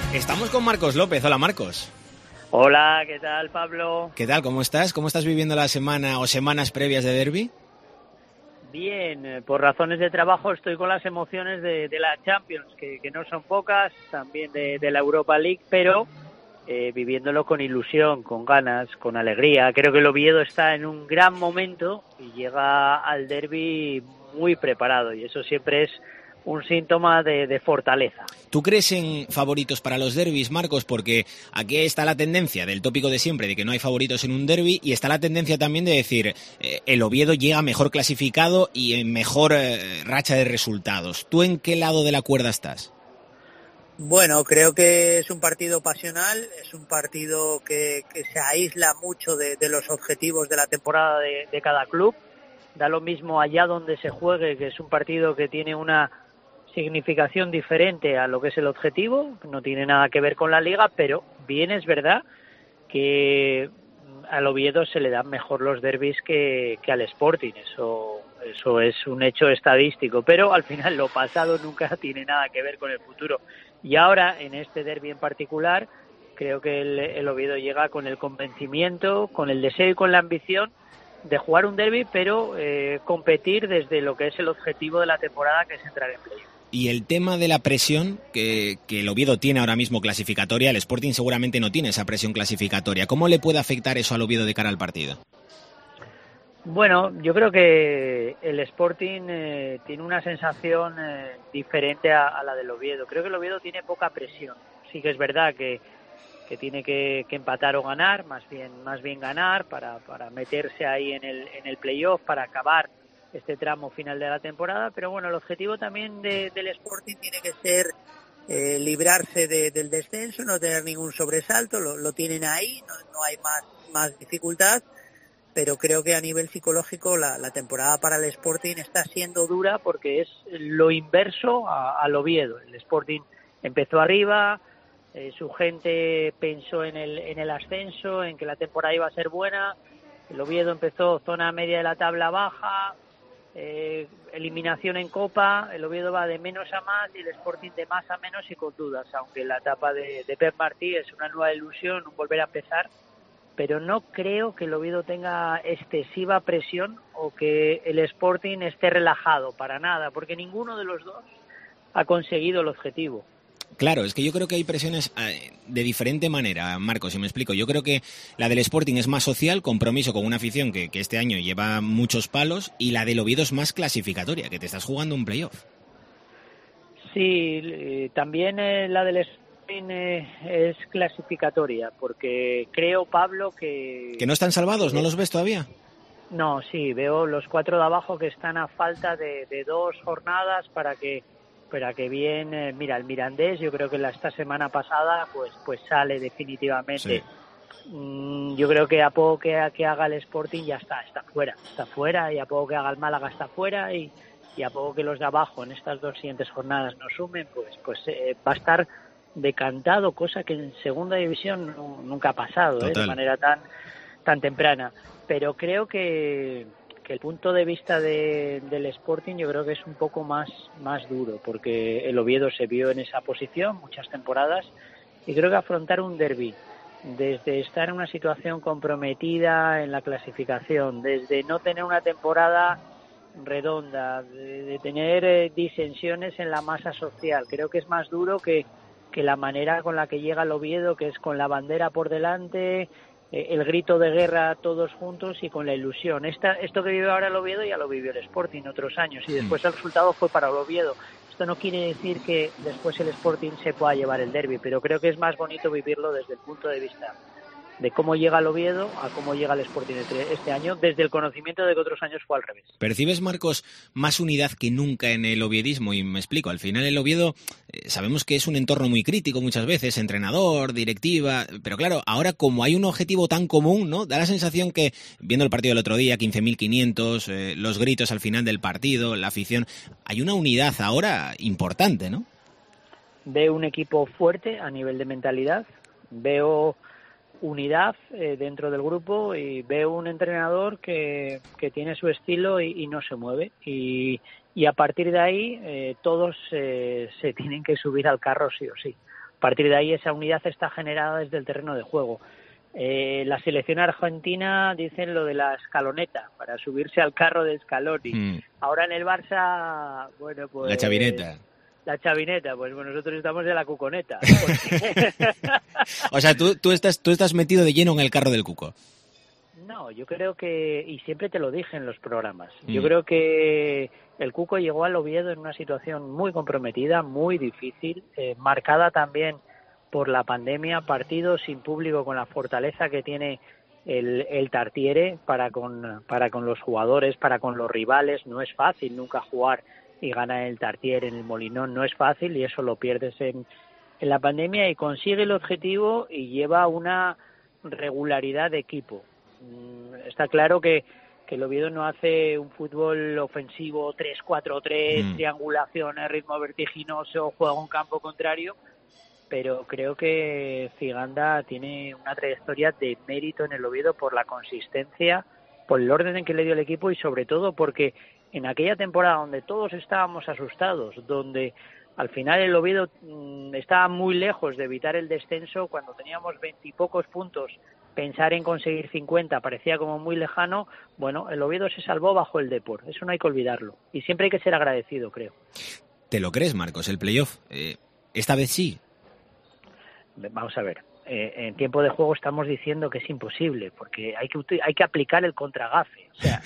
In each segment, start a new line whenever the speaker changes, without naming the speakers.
Estamos con Marcos López. Hola, Marcos.
Hola, ¿qué tal, Pablo?
¿Qué tal? ¿Cómo estás? ¿Cómo estás viviendo la semana o semanas previas de derbi?
Bien, por razones de trabajo estoy con las emociones de la Champions, que no son pocas, también de la Europa League, pero viviéndolo con ilusión, con ganas, con alegría. Creo que el Oviedo está en un gran momento y llega al derbi muy preparado, y eso siempre es un síntoma de fortaleza.
¿Tú crees en favoritos para los derbis, Marcos? Porque aquí está la tendencia del tópico de siempre de que no hay favoritos en un derbi, y está la tendencia también de decir el Oviedo llega mejor clasificado y en mejor racha de resultados. ¿Tú en qué lado de la cuerda estás?
Bueno, creo que es un partido pasional, es un partido que se aísla mucho de los objetivos de la temporada
de cada club. Da lo mismo allá donde se juegue, que es un partido que tiene una significación diferente a lo que es el objetivo, no tiene nada que ver con la liga, pero bien es verdad que al Oviedo se le dan mejor los derbis que al Sporting, eso es un hecho estadístico, pero al final lo pasado nunca tiene nada que ver con el futuro. Y ahora, en este derbi en particular, creo que el Oviedo llega con el convencimiento, con el deseo y con la ambición de jugar un derbi, pero competir desde lo que es el objetivo de la temporada, que es entrar en playoff.
Y el tema de la presión que el Oviedo tiene ahora mismo clasificatoria, el Sporting seguramente no tiene esa presión clasificatoria. ¿Cómo le puede afectar eso al Oviedo de cara al partido?
Bueno, yo creo que el Sporting tiene una sensación diferente a la del Oviedo. Creo que el Oviedo tiene poca presión. Sí que es verdad que tiene que empatar o ganar, más bien ganar para meterse ahí en el playoff, para acabar este tramo final de la temporada, pero bueno, el objetivo también del Sporting tiene que ser
librarse del descenso, no tener ningún sobresalto, lo tienen ahí, no hay más dificultad, pero creo que a nivel psicológico la temporada para el Sporting está siendo
dura, porque es lo inverso al Oviedo. El Sporting empezó arriba, su gente pensó en el ascenso, en que la temporada iba a ser buena. El Oviedo empezó zona media de la tabla baja, eliminación en Copa. El Oviedo va de menos a más y el Sporting de más a menos y con dudas, aunque la etapa de Pep Martí es una nueva ilusión, un volver a empezar, pero no creo que el Oviedo tenga excesiva presión o que el Sporting esté relajado, para nada, porque ninguno de los dos ha conseguido el objetivo.
Claro, es que yo creo que hay presiones de diferente manera, Marcos, si me explico. Yo creo que la del Sporting es más social, compromiso con una afición que este año lleva muchos palos, y la del Oviedo es más clasificatoria, que te estás jugando un playoff.
Sí, también la del Sporting es clasificatoria, porque creo, Pablo, que...
¿Que no están salvados? ¿No los ves todavía?
No, sí, veo los 4 de abajo que están a falta de 2 jornadas para que bien, mira, el Mirandés, yo creo que esta semana pasada pues sale definitivamente. Sí. Yo creo que a poco que haga el Sporting ya está fuera, y a poco que haga el Málaga está fuera, y a poco que los de abajo en estas 2 siguientes jornadas no sumen, pues va a estar decantado, cosa que en segunda división nunca ha pasado, de manera tan temprana. Pero creo que el punto de vista del Sporting yo creo que es un poco más duro, porque el Oviedo se vio en esa posición muchas temporadas, y creo que afrontar un derbi desde estar en una situación comprometida en la clasificación, desde no tener una temporada redonda, de tener disensiones en la masa social, creo que es más duro que la manera con la que llega el Oviedo, que es con la bandera por delante, el grito de guerra todos juntos y con la ilusión. Esto que vive ahora el Oviedo ya lo vivió el Sporting otros años, y después el resultado fue para el Oviedo. Esto no quiere decir que después el Sporting se pueda llevar el derbi, pero creo que es más bonito vivirlo desde el punto de vista de cómo llega el Oviedo a cómo llega el Sporting este año, desde el conocimiento de que otros años fue al revés.
¿Percibes, Marcos, más unidad que nunca en el oviedismo? Y me explico, al final el Oviedo sabemos que es un entorno muy crítico muchas veces, entrenador, directiva, pero claro, ahora como hay un objetivo tan común, ¿no? Da la sensación que, viendo el partido del otro día, 15.500, los gritos al final del partido, la afición, hay una unidad ahora importante, ¿no?
Veo un equipo fuerte a nivel de mentalidad, veo unidad dentro del grupo, y veo un entrenador que tiene su estilo y no se mueve, y a partir de ahí todos se tienen que subir al carro sí o sí. A partir de ahí esa unidad está generada desde el terreno de juego. La selección argentina dicen lo de la escaloneta, para subirse al carro de Scaloni. Ahora en el Barça, bueno, pues...
La chavineta.
La chavineta, pues nosotros estamos en la cuconeta.
O sea, tú estás metido de lleno en el carro del Cuco.
No, yo creo que, y siempre te lo dije en los programas, yo creo que el Cuco llegó al Oviedo en una situación muy comprometida, muy difícil, marcada también por la pandemia, partidos sin público con la fortaleza que tiene el Tartiere para con los jugadores, para con los rivales. No es fácil nunca jugar y ganar el Tartiere en el Molinón, no es fácil, y eso lo pierdes en la pandemia, y consigue el objetivo y lleva una regularidad de equipo. Está claro que el Oviedo no hace un fútbol ofensivo 3-4-3, triangulaciones, ritmo vertiginoso, juega un campo contrario, pero creo que Ciganda tiene una trayectoria de mérito en el Oviedo por la consistencia, por el orden en que le dio el equipo, y sobre todo porque en aquella temporada donde todos estábamos asustados, donde al final el Oviedo estaba muy lejos de evitar el descenso, cuando teníamos 20 y pocos puntos, pensar en conseguir 50 parecía como muy lejano. Bueno, el Oviedo se salvó bajo el Depor, eso no hay que olvidarlo, y siempre hay que ser agradecido, creo. ¿Te lo crees, Marcos, el playoff? ¿Esta vez sí? Vamos a ver, en tiempo de juego estamos diciendo que es imposible, porque hay que aplicar el contragafe. O sea,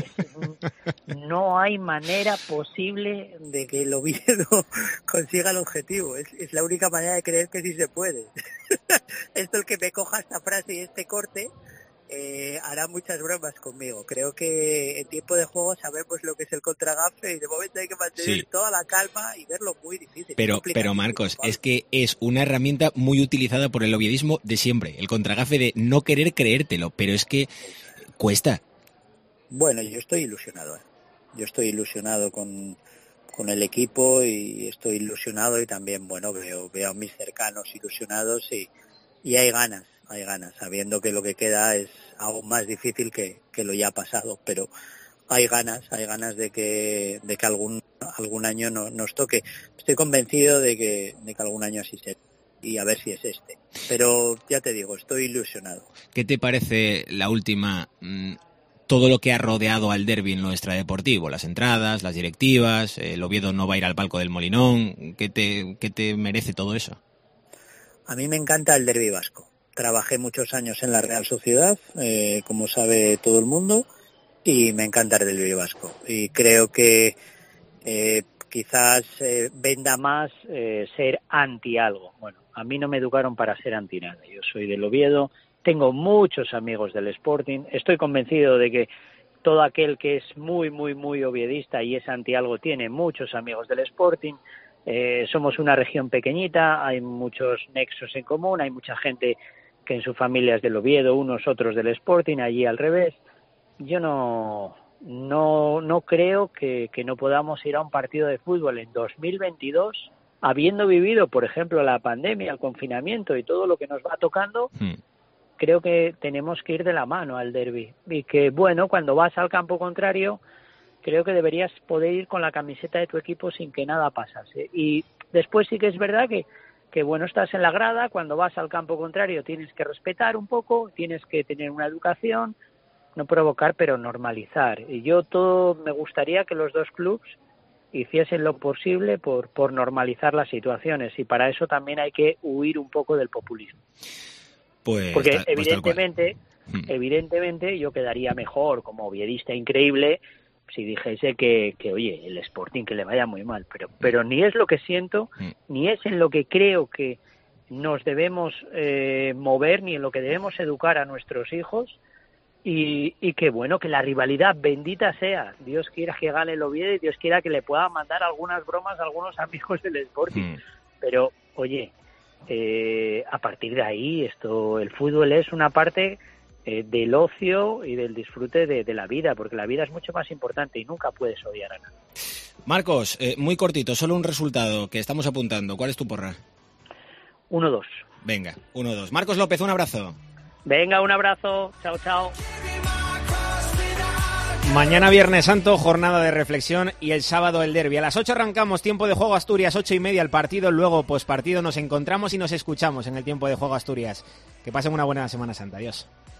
no hay manera posible
de que el Oviedo consiga el objetivo. Es la única manera de creer que sí se puede. Esto, el que me coja esta frase y este corte, hará muchas bromas conmigo. Creo que en tiempo de juego sabemos lo que es el contragafe, y de momento hay que mantener toda la calma y verlo muy difícil. Pero Marcos, es que es una herramienta muy utilizada por el oviedismo de siempre, el contragafe de no querer creértelo, pero es que cuesta. Bueno, yo estoy ilusionado. Yo estoy ilusionado con el equipo, y estoy ilusionado, y también, bueno, veo a mis cercanos ilusionados, y hay ganas, sabiendo que lo que queda es aún más difícil que lo ya pasado, pero hay ganas de que algún año nos toque. Estoy convencido de que algún año así será, y a ver si es este. Pero ya te digo, estoy ilusionado. ¿Qué te parece la última, todo lo que ha rodeado al derbi en lo extradeportivo? Las entradas, las directivas, el Oviedo no va a ir al palco del Molinón. ¿Qué te merece todo eso? A mí me encanta el derbi vasco. Trabajé muchos años en la Real Sociedad, como sabe todo el mundo, y me encanta el derbi vasco. Y creo que quizás venda más ser anti algo. Bueno, a mí no me educaron para ser anti nada. Yo soy del Oviedo, tengo muchos amigos del Sporting, estoy convencido de que todo aquel que es muy, muy, muy oviedista y es anti algo tiene muchos amigos del Sporting. Somos una región pequeñita, hay muchos nexos en común, hay mucha gente que en su familia es del Oviedo, unos otros del Sporting, allí al revés. Yo no creo que no podamos ir a un partido de fútbol en 2022, habiendo vivido, por ejemplo, la pandemia, el confinamiento y todo lo que nos va tocando. Creo que tenemos que ir de la mano al derbi, y que, bueno, cuando vas al campo contrario, creo que deberías poder ir con la camiseta de tu equipo sin que nada pasase. Y después sí que es verdad que bueno, estás en la grada, cuando vas al campo contrario tienes que respetar un poco, tienes que tener una educación, no provocar, pero normalizar. Y me gustaría que los dos clubes hiciesen lo posible por normalizar las situaciones, y para eso también hay que huir un poco del populismo. Porque evidentemente yo quedaría mejor como oviedista increíble si dijese que oye, el Sporting que le vaya muy mal, pero ni es lo que siento, ni es en lo que creo que nos debemos mover, ni en lo que debemos educar a nuestros hijos, y que bueno, que la rivalidad bendita sea, Dios quiera que gane el Oviedo y Dios quiera que le pueda mandar algunas bromas a algunos amigos del Sporting, pero oye, a partir de ahí el fútbol es una parte del ocio y del disfrute de la vida, porque la vida es mucho más importante y nunca puedes odiar a nadie. Marcos, muy cortito, solo un resultado que estamos apuntando. ¿Cuál es tu porra? 1-2. Venga, 1-2. Marcos López, un abrazo. Venga, un abrazo. Chao, chao.
Mañana Viernes Santo, jornada de reflexión y el sábado el derbi. A las 8 arrancamos Tiempo de Juego Asturias, 8:30 el partido, luego pospartido nos encontramos y nos escuchamos en el Tiempo de Juego Asturias. Que pasen una buena Semana Santa. Adiós.